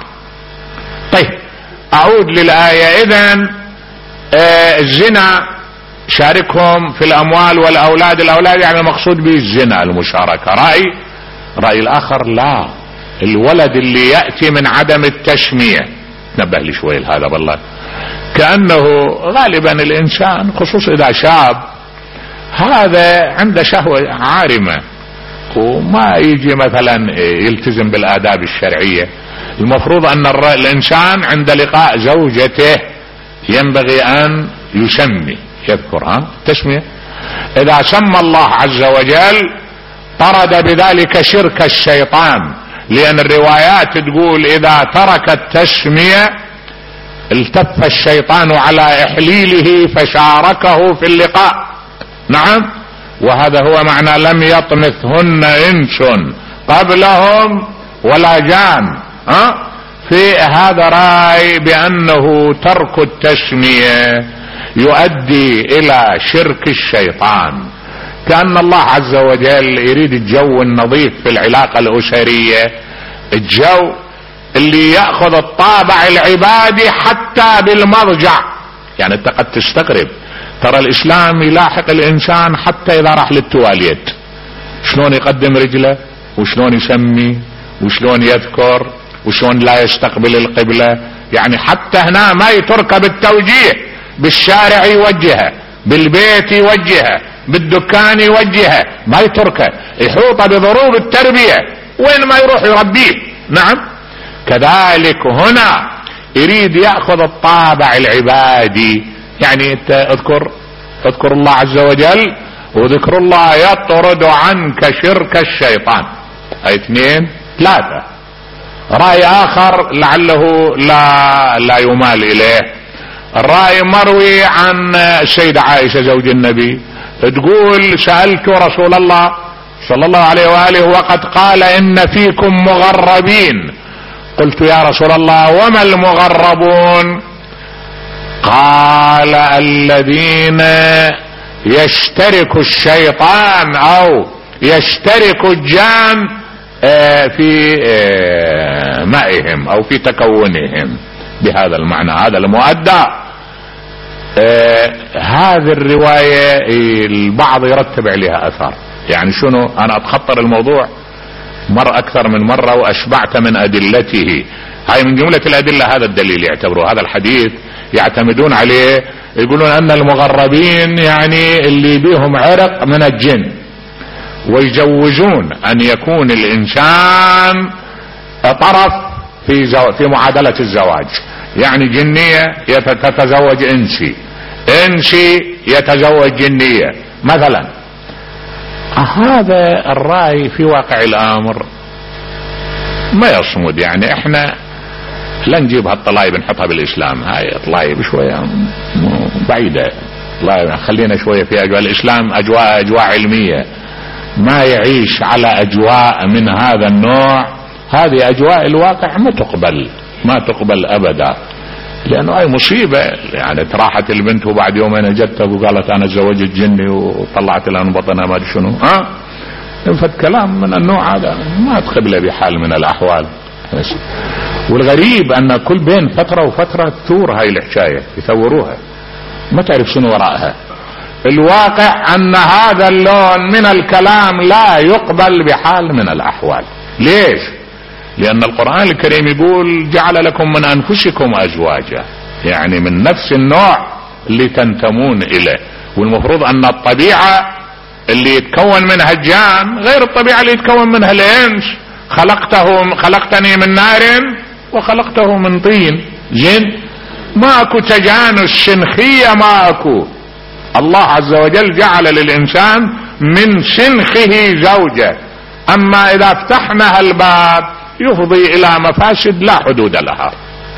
طيب اعود للآية. اذن آه الزنا شاركهم في الاموال والاولاد، الاولاد يعني المقصود به الزنا المشاركة. رأي رأي الاخر لا، الولد اللي يأتي من عدم التشميع. نبه لي شوي هذا والله، كأنه غالبا الانسان خصوصا اذا شاب هذا عنده شهوة عارمة وما يجي مثلا يلتزم بالآداب الشرعية. المفروض ان الانسان عند لقاء زوجته ينبغي ان يسمي، يذكر ها تسمية. اذا سمى الله عز وجل طرد بذلك شرك الشيطان، لان الروايات تقول اذا ترك التسمية التف الشيطان على احليله فشاركه في اللقاء. نعم، وهذا هو معنى لم يطمثهن انس قبلهم ولا جان. ها في هذا رأي بأنه ترك التسمية يؤدي إلى شرك الشيطان، كأن الله عز وجل يريد الجو النظيف في العلاقة الأسرية، الجو اللي يأخذ الطابع العبادي حتى بالمضجع. يعني انت قد تستغرب، ترى الاسلام يلاحق الانسان حتى اذا راح للتواليت، شلون يقدم رجله، وشلون يسمي، وشلون يذكر، وشلون لا يستقبل القبلة. يعني حتى هنا ما يترك بالتوجيه، بالشارع يوجهه، بالبيت يوجهه، بالدكان يوجهه، ما يتركه، يحوط بضروب التربية، وين ما يروح يربيه. نعم، كذلك هنا يريد يأخذ الطابع العبادي. يعني انت اذكر اذكر الله عز وجل، وذكر الله يطرد عنك شرك الشيطان. اي اثنين ثلاثة. رأي اخر لعله لا لا يمال اليه، الرأي مروي عن السيدة عائشة زوج النبي، تقول سألت رسول الله صلى الله عليه وآله وقد قال إن فيكم مغربين، قلت يا رسول الله وما المغربون؟ قال الذين يشترك الشيطان او يشترك الجان في مائهم او في تكونهم، بهذا المعنى، هذا المؤدى. هذه الرواية البعض يرتب عليها اثار. يعني شنو؟ انا اتخطر الموضوع مر اكثر من مرة واشبعت من ادلته. هاي من جملة الادلة، هذا الدليل يعتبروا هذا الحديث يعتمدون عليه، يقولون ان المغربين يعني اللي بيهم عرق من الجن، ويجوزون ان يكون الانسان طرف في زو... في معادلة الزواج. يعني جنية تتزوج انسي، انسي يتزوج جنية مثلا. هذا الرأي في واقع الامر ما يصمد. يعني احنا لا نجيب هالطلايب نحطها بالاسلام، هاي طلايب شوية بعيدة. خلينا شوية في اجواء الاسلام، اجواء اجواء علمية، ما يعيش على اجواء من هذا النوع. هذه اجواء الواقع ما تقبل، ما تقبل ابدا، لانه اي مصيبة. يعني تراحت البنت وبعد يومين جتك وقالت انا تزوجت جني وطلعت لها من بطنها ما ادري شنو، ها فد كلام من النوع هذا ما تقبله بحال من الاحوال. والغريب ان كل بين فترة وفترة تثور هاي الحكاية، يثوروها ما تعرف شنو وراءها. الواقع ان هذا اللون من الكلام لا يقبل بحال من الاحوال. ليش؟ لان القرآن الكريم يقول جعل لكم من انفسكم ازواجا، يعني من نفس النوع اللي تنتمون اليه. والمفروض ان الطبيعة اللي يتكون منها الجان غير الطبيعة اللي يتكون منها الانس. خلقته خلقتني من نار وخلقته من طين. زين، ماكو تجانس سنخية، ماكو. الله عز وجل جعل للإنسان من سنخه زوجة. أما إذا فتحنا الباب يفضي إلى مفاسد لا حدود لها.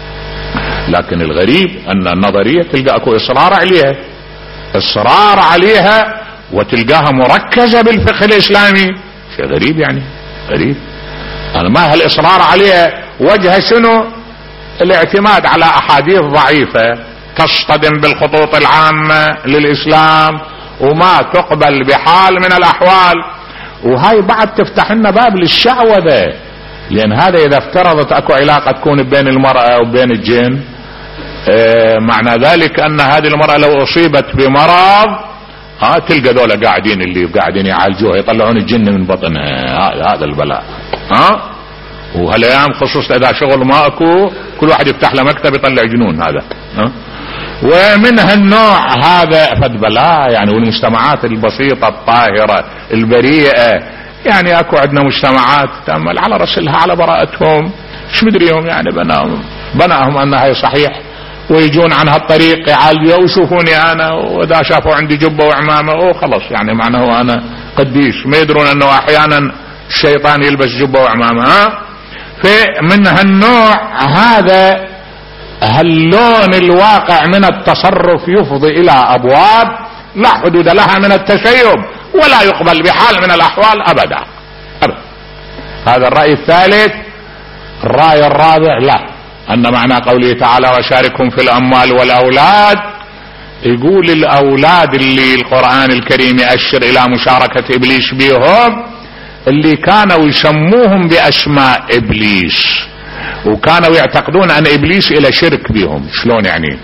لكن الغريب أن النظرية تلقى أكو إصرار عليها، إصرار عليها، وتلقاها مركزة بالفقه الإسلامي. شيء غريب، يعني غريب. أنا ما هالإصرار عليها وجه شنو؟ الاعتماد على أحاديث ضعيفة تصطدم بالخطوط العامة للإسلام وما تقبل بحال من الأحوال. وهاي بعد تفتح لنا باب للشعوذة، لأن هذا إذا افترضت أكو علاقة تكون بين المرأة وبين الجن، اه معنى ذلك أن هذه المرأة لو أصيبت بمرض ها تلقى دولة قاعدين اللي قاعدين يعالجوها يطلعون الجن من بطنها. هذا البلاء. ها وهالايام خصوصا اذا شغل ما اكو كل واحد يفتح له مكتب يطلع جنون. هذا ها ومن هالنوع هذا فد بلاء. يعني والمجتمعات البسيطة الطاهرة البريئة، يعني اكو عندنا مجتمعات تأمل على رسلها على براءتهم، ايش مدريهم يعني بناهم بناهم ان هاي صحيح، ويجون عن هالطريق يعالجوا ويشوفوني انا، واذا شافوا عندي جبة وعمامة او خلص يعني معناه انا قديس. ما يدرون انه احيانا الشيطان يلبس جبة وعمامة. ها فمن هالنوع هذا هاللون الواقع من التصرف يفضي الى ابواب لا حدود لها من التشيب، ولا يقبل بحال من الاحوال ابدا ابدا. هذا الرأي الثالث. الرأي الرابع لا، ان معنى قوله تعالى وشاركهم في الاموال والاولاد، يقول الاولاد اللي القرآن الكريم يأشر الى مشاركة ابليس بهم، اللي كانوا يسموهم باسماء ابليس، وكانوا يعتقدون ان ابليس الى شرك بهم. شلون يعني؟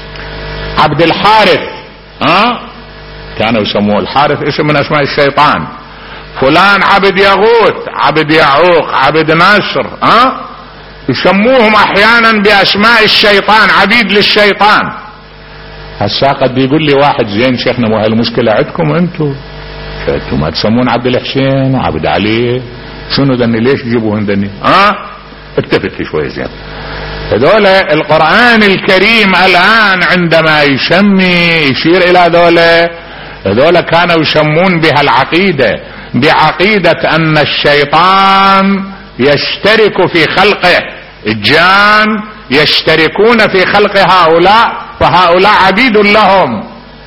عبد الحارث ها كانوا يسموه الحارث اسم من اسماء الشيطان. فلان عبد يغوث، عبد يعوق، عبد ناصر، ها يسموهم احيانا باسماء الشيطان، عبيد للشيطان. هسا قد يقول لي واحد زين شيخنا مو هالمشكله عندكم انتم، انتم ما تسمون عبد الحسين وعبد علي، شنو ذني ليش تجيبوهن ذني؟ ها التفت شوي زين. هذول القرآن الكريم الآن عندما يسمي يشير إلى هذول، هذول كانوا يسمون بها العقيدة، بعقيدة أن الشيطان يشترك في خلقه، الجان يشتركون في خلق هؤلاء، فهؤلاء عبيد لهم.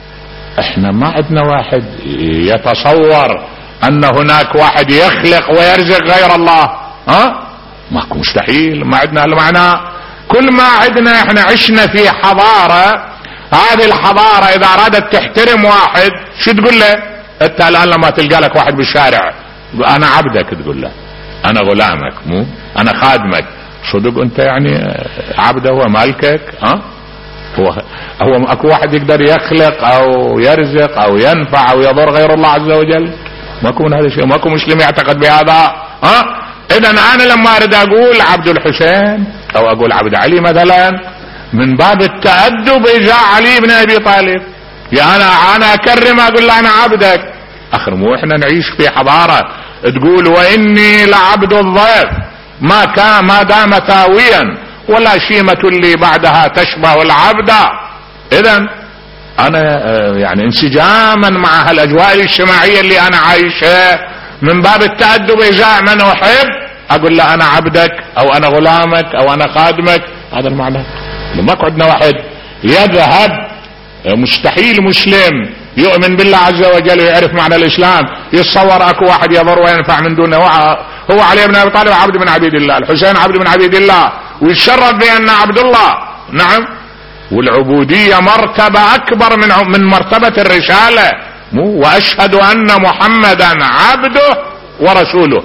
احنا ما عندنا واحد يتصور أن هناك واحد يخلق ويرزق غير الله، ها ماكو، مستحيل، ما عندنا هالمعنى. كل ما عندنا احنا عشنا في حضارة، هذه الحضارة اذا ارادت تحترم واحد شو تقول له؟ انت الان لما تلقى لك واحد بالشارع انا عبدك، تقول له انا غلامك، مو انا خادمك. صدق انت يعني عبده، هو مالكك؟ ها هو هو اكو واحد يقدر يخلق او يرزق او ينفع او يضر غير الله عز وجل؟ ماكو من هذا الشيء، ماكو مسلم يعتقد بهذا. ها اذا انا لما اريد اقول عبد الحسين او اقول عبد علي مثلا، من باب التأدب ازاء علي بن ابي طالب، يا انا انا اكرم اقول له انا عبدك. اخر مو احنا نعيش في حضارة تقول واني لعبد الضيف ما كان ما دام تاويا ولا شيمة اللي بعدها تشبه العبد. اذا انا يعني انسجاما مع هالاجواء الاجتماعية اللي انا عايشها، من باب التأدب ازاء من احب اقول له انا عبدك او انا غلامك او انا خادمك. هذا المعنى. لما عندنا واحد يذهب، مستحيل مسلم يؤمن بالله عز وجل ويعرف معنى الاسلام يتصور اكو واحد يضر وينفع من دونه. هو علي بن ابي طالب عبد من عبيد الله، الحسين عبد من عبيد الله، ويتشرف بانه عبد الله. نعم، والعبودية مرتبة اكبر من من مرتبة الرسالة. مو واشهد ان محمدا عبده ورسوله،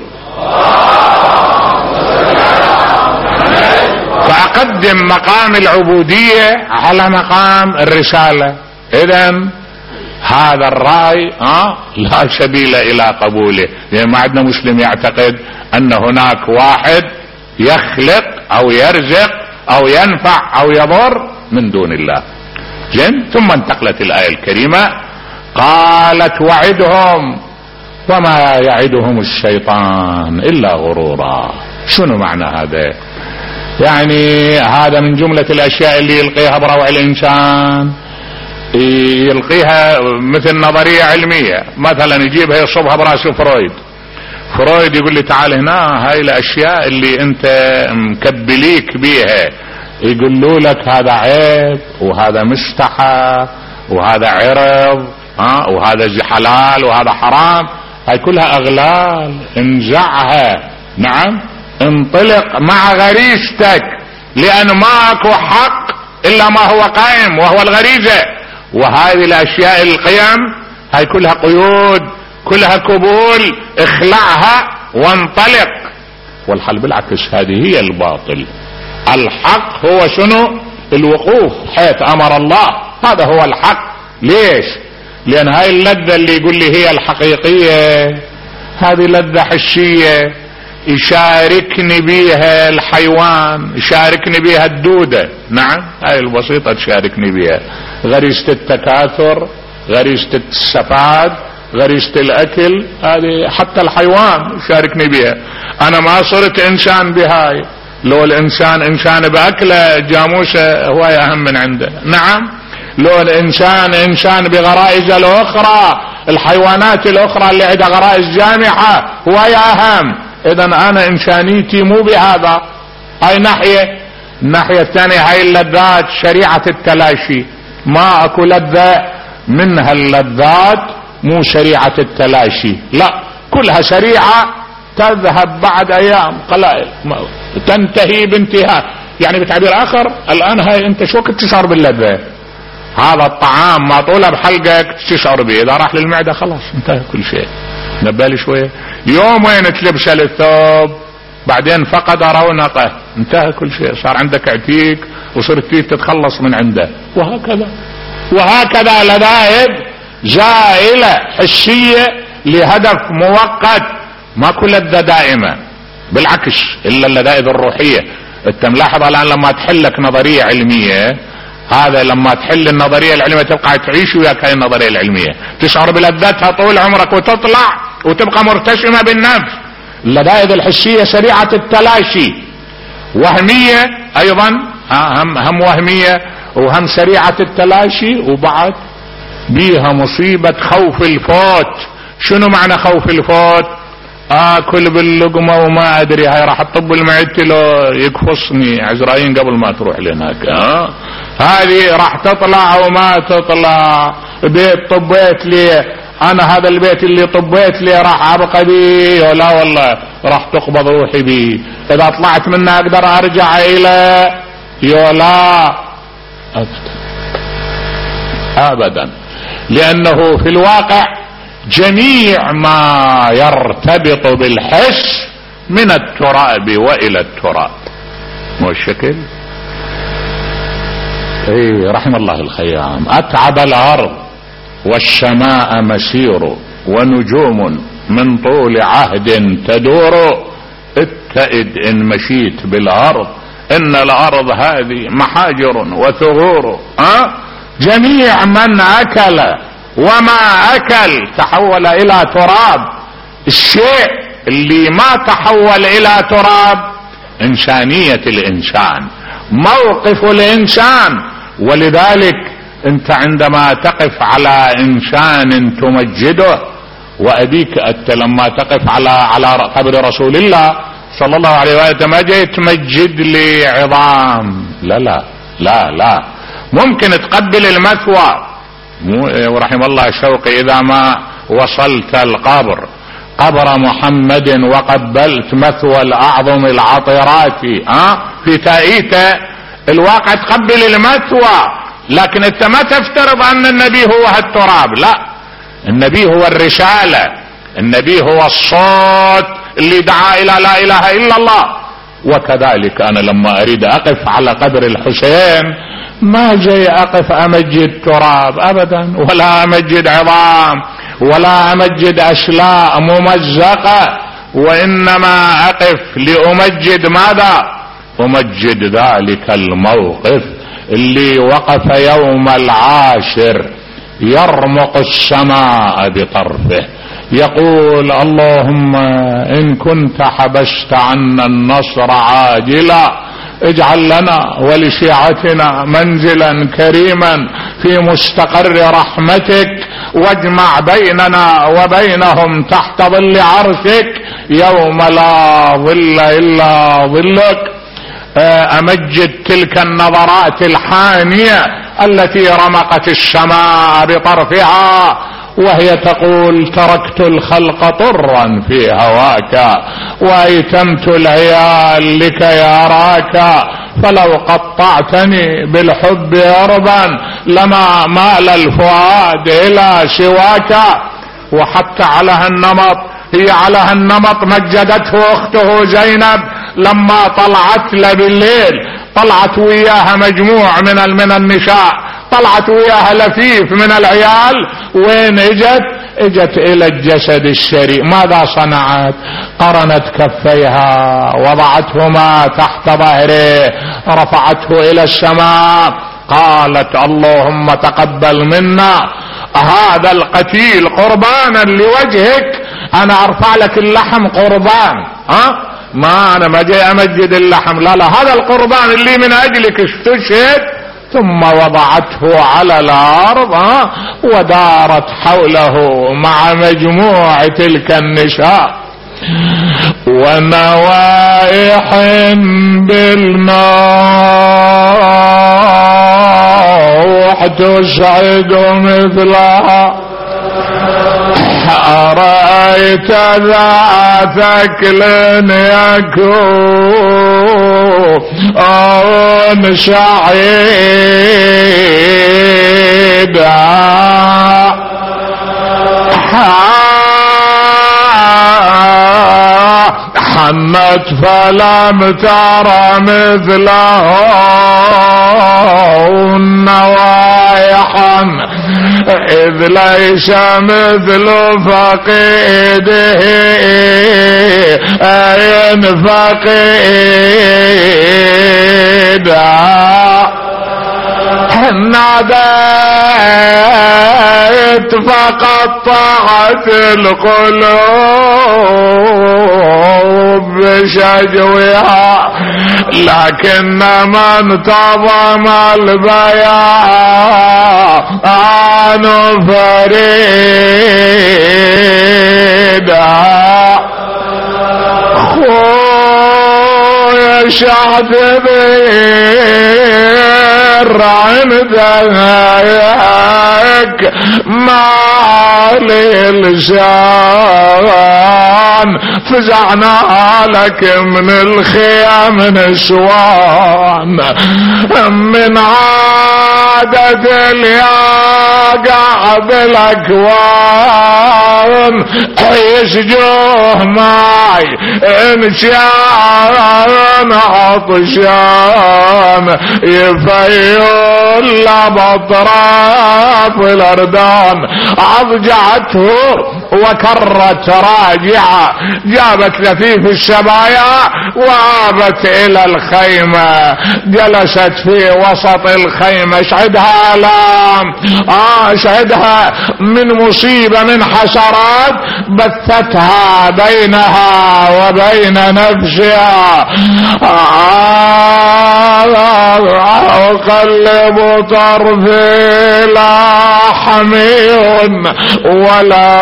فاقدم مقام العبودية على مقام الرسالة. اذن هذا الرأي اه لا سبيل الى قبوله، يعني ما عندنا مسلم يعتقد ان هناك واحد يخلق او يرزق او ينفع او يضر من دون الله. زين، ثم انتقلت الآية الكريمة قالت وعدهم وما يعدهم الشيطان الا غرورا. شنو معنى هذا؟ يعني هذا من جملة الاشياء اللي يلقيها بروع الانسان، يلقيها مثل نظرية علمية. مثلا يجيبها يصبها براس فرويد، فرويد يقول لي تعال هنا، هاي الاشياء اللي انت مكبليك بيها يقولوا لك هذا عيب وهذا مستحى وهذا عرض ها وهذا حلال وهذا حرام، هاي كلها اغلال، انزعها. نعم، انطلق مع غريزتك، لان ماكو حق الا ما هو قائم وهو الغريزة. وهذه الاشياء القيم هاي كلها قيود، كلها كبول، اخلعها وانطلق. والحل بالعكس، هذه هي الباطل. الحق هو شنو؟ الوقوف حيث امر الله، هذا هو الحق. ليش؟ لان هاي اللذة اللي يقول لي هي الحقيقية، هذه لذة حسية يشاركني بيها الحيوان، يشاركني بيها الدودة. نعم، هاي البسيطة تشاركني بيها، غريزة التكاثر، غريزة السفاد، غريزة الاكل، هذه حتى الحيوان يشاركني بيها. انا ما صرت انسان بهاي، لو الانسان انسان باكله جاموسة هواية اهم من عنده. نعم، لو الانسان انسان بغرائز الاخرى، الحيوانات الاخرى اللي عندها غرائز جامحة هواية اهم. اذا انا انسانيتي مو بهذا. هاي ناحية. الناحية الثانية هاي اللذات شريعة التلاشي، ما اكو لذة منها اللذات مو شريعة التلاشي، لا، كلها شريعة تذهب بعد ايام قلائل، تنتهي بانتهاء. يعني بتعبير اخر، الان هاي انت شو كنت تشعر باللذة؟ هذا الطعام ما طوله بحلقك تشعر به، اذا راح للمعدة خلاص انتهى كل شيء. نبالي شوية، يوم وين تلبس الثوب بعدين فقد رونقه، انتهى كل شيء، صار عندك اعتيق وصرت تتخلص من عنده. وهكذا وهكذا لذائذ زائلة حسية لهدف مؤقت، ما كل لذة دائمة، بالعكس الا اللذائذ الروحية. انت ملاحظ الان لما تحلك نظرية علمية، هذا لما تحل النظرية العلمية تبقى تعيش وياك هاي النظرية العلمية، تشعر بلذتها طول عمرك وتطلع وتبقى مرتشمة بالنفس. اللذائذ الحسية سريعة التلاشي، وهمية ايضا، هم, هم وهمية وهم سريعة التلاشي، وبعد بيها مصيبة خوف الفوت. شنو معنى خوف الفوت؟ اكل باللقمة وما ادري هاي راح تطب المعدة لو يقفصني عزرائيل قبل ما تروح لهناك، ها هذه راح تطلع وما تطلع. بيت طبيت لي انا، هذا البيت اللي طبيت لي راح ابقى بيه، لا والله راح تقبض روحي بيه. اذا طلعت منه اقدر ارجع الى يولا ابدا ابدا، لانه في الواقع جميع ما يرتبط بالحس من التراب والى التراب. مو الشكل؟ اي رحم الله الخيام. اتعب الارض والسماء مسير، ونجوم من طول عهد تدور، اتئد ان مشيت بالارض، ان الارض هذه محاجر وثغور. أه؟ جميع من اكل وما اكل تحول الى تراب. الشيء اللي ما تحول الى تراب انسانية الانسان، موقف الانسان. ولذلك انت عندما تقف على انسان تمجده، وابيك انت لما تقف على على قبر رسول الله صلى الله عليه وسلم ما جاي تمجد لي عظام، لا لا لا لا، ممكن تقبل المثوى. ورحم الله شوقي اذا ما وصلت القبر قبر محمد وقبلت مثوى الاعظم العطرات ها في تأييته، الواقع تقبل المثوى، لكن انت ما تفترض ان النبي هو هالتراب، لا، النبي هو الرسالة، النبي هو الصوت اللي دعا الى لا اله الا الله. وكذلك انا لما اريد اقف على قبر الحسين ما جاي اقف امجد تراب ابدا، ولا امجد عظام، ولا امجد اشلاء ممزقة، وانما اقف لامجد ماذا؟ امجد ذلك الموقف اللي وقف يوم العاشر يرمق السماء بطرفه يقول اللهم ان كنت حبست عنا النصر عاجلا اجعل لنا ولشيعتنا منزلا كريما في مستقر رحمتك، واجمع بيننا وبينهم تحت ظل عرشك يوم لا ظل الا ظلك. امجد تلك النظرات الحانية التي رمقت السماء بطرفها وهي تقول تركت الخلق طرا في هواك وايتمت العيال لك يراك، فلو قطعتني بالحب اربا لما مال الفؤاد الى سواك. وحتى على هالنمط، هي على هالنمط مجدته اخته زينب لما طلعت له بالليل، طلعت وياها مجموع من من النساء، طلعت وياها لفيف من العيال، وين اجت؟ اجت الى الجسد الشريف. ماذا صنعت؟ قرنت كفيها وضعتهما تحت ظهره، رفعته الى السماء، قالت اللهم تقبل منا هذا القتيل قربانا لوجهك، انا ارفع لك اللحم قربان، ها ما انا ما جاي امجد اللحم، لا لا، هذا القربان اللي من اجلك استشهد. ثم وضعته على الارض ها ودارت حوله مع مجموع تلك النساء ونوائح بالنوح تسعد مثلها، أرأيت ذا ثكل يكون سعيدا حن جاءت فلم تر مثله نوايحا إذ ليس مثل فقيده أين فقيدا ناديت فقطعت القلوب بشجوها لكن من تضم البيان فريدا خويا شعتبير عندك مالي لسان فزعنا لك من الخيام نسوان من عادة الياقع بالاكوان يسجوه ماي انشان عطشان يفيل بطراف الاردان اضجعته وكرت راجعة جابت لفيف الشبايا وابت الى الخيمة جلست في وسط الخيمة اشعدها الام اه اشعدها من مصيبة من حسرات بثتها بينها وبين نفسها اقلب طرفي لا حمير ولا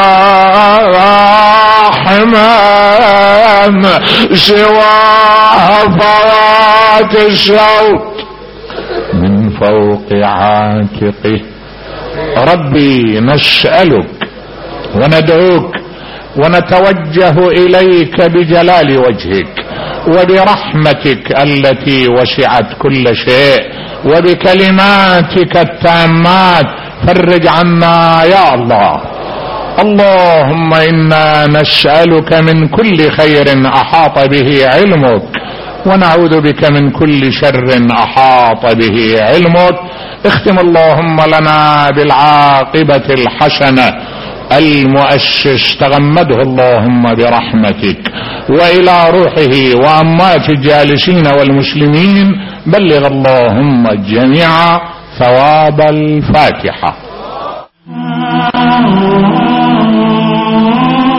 حمام سواه فوات الصوت من فوق عاتقه. ربي نسألك وندعوك ونتوجه إليك بجلال وجهك وبرحمتك التي وسعت كل شيء وبكلماتك التامات فرج عنا يا الله. اللهم إنا نسألك من كل خير أحاط به علمك ونعوذ بك من كل شر أحاط به علمك. اختم اللهم لنا بالعاقبة الحسنة. المؤسس تغمده اللهم برحمتك وإلى روحه وأموات الجالسين والمسلمين بلغ اللهم جميعا ثواب الفاتحة.